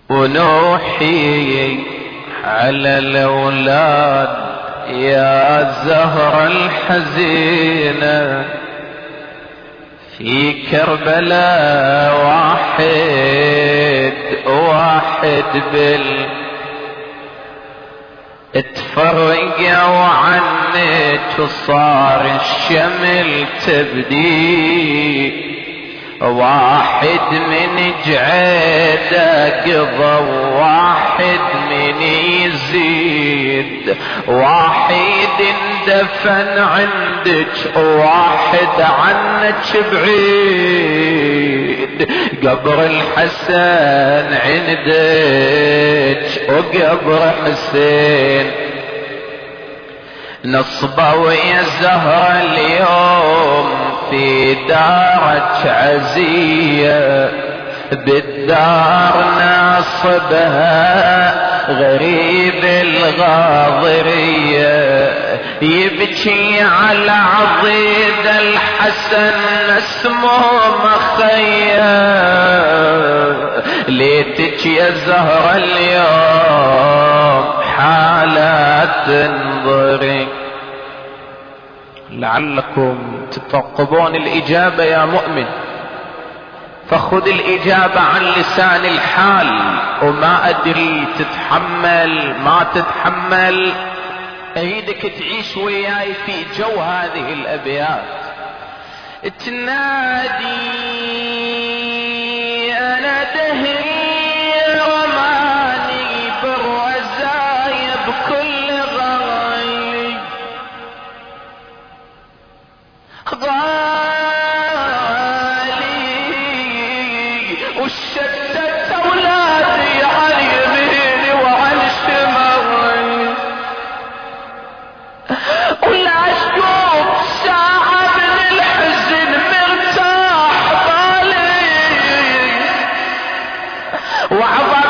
ونوحي على الأولاد يا الزهرة الحزينة، في كربلاء واحد اتفرقوا عنك وصار الشمل تبدي، واحد من جعيده قضى واحد من يزيد، واحد اندفن عندك واحد عنك بعيد، قبر الحسن عندك وقبر حسين، نصبوا يا زهرة اليوم في دارك عزية، بالدار ناصبها غريب الغاضرية، يبكي على عضيد الحسن اسمه مخيا، ليتك يا زهرة اليوم حالات تنظري. لعلكم تترقبون الإجابة يا مؤمن، فخذ الإجابة عن لسان الحال، وما أدري تتحمل ما تتحمل، أريدك تعيش وياي في جو هذه الأبيات. تنادي أنا دهري رماني بالرزايا بكل غاي، وشتت أولادي عن يميني وعن شمالي، ولا أشوف ساعة من الحزن مرتاح بالي، وعظم